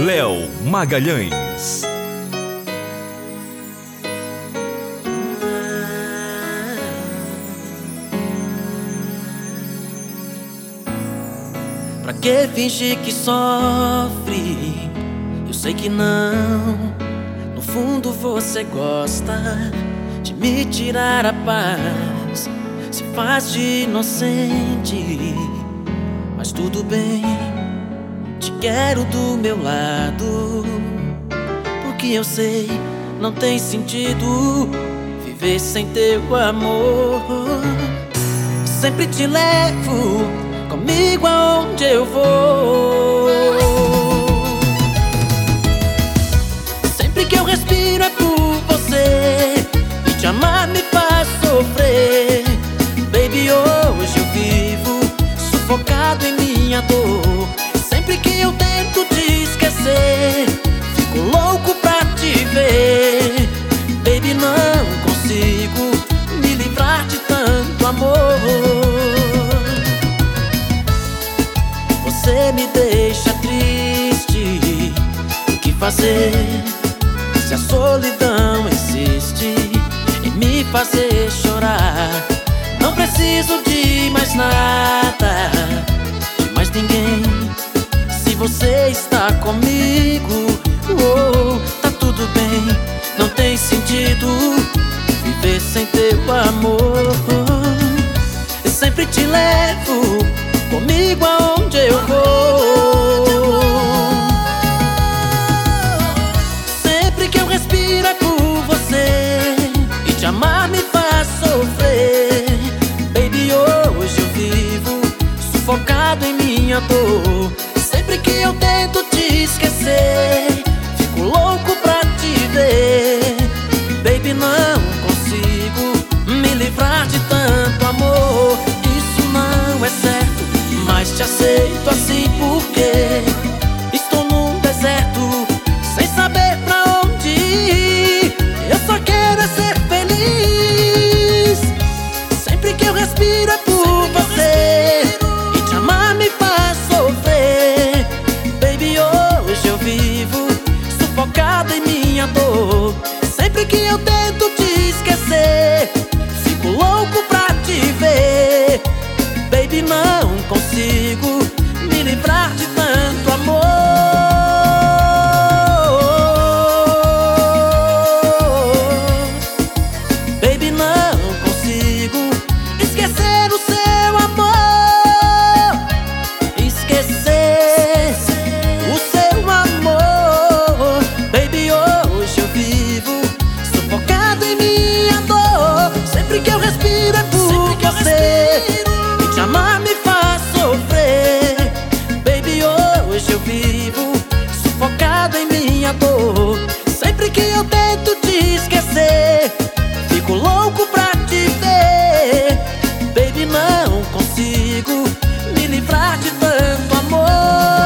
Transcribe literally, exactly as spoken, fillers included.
Léo Magalhães. Pra que fingir que sofre? Eu sei que não. No fundo você gosta de me tirar a paz, se faz de inocente. Mas tudo bem, te quero do meu lado, porque eu sei, não tem sentido viver sem teu amor. Sempre te levo comigo aonde eu vou. Sempre que eu respiro é por você, e te amar me faz sofrer. Baby, hoje eu vivo sufocado em minha dor. Sempre que eu tento te esquecer, fico louco pra te ver. Baby, não consigo me livrar de tanto amor. Você me deixa triste, o que fazer se a solidão insiste em me fazer chorar? Não preciso de mais nada, de mais ninguém. Se você está comigo, oh, tá tudo bem. Não tem sentido viver sem teu amor. Eu sempre te levo comigo aonde eu vou. Sempre que eu respiro é por você, e te amar me faz sofrer. Baby, hoje eu vivo sufocado em minha dor. Sempre que eu tento te esquecer, fico louco pra te ver. Baby, não consigo me livrar de tanto amor. Isso não é certo, mas te aceito assim porque estou num deserto sem saber pra onde ir. Eu só quero é ser feliz. Sempre que eu respiro é por você, e te amar me faz sofrer. Baby, hoje eu vivo sufocado em minha dor. Sempre que eu tento te esquecer, fico louco pra te ver. Baby, não consigo me livrar de tanto amor. Baby, não consigo esquecer o seu amor. Esquecer o seu amor. Baby, hoje eu vivo sufocado em minha dor. Sempre que eu respiro é por você, e te amar me faz sofrer. Baby, hoje eu vivo sufocado em minha dor. Sempre que eu tento te esquecer, fico louco pra te ver. Baby, não consigo me livrar de tanto amor.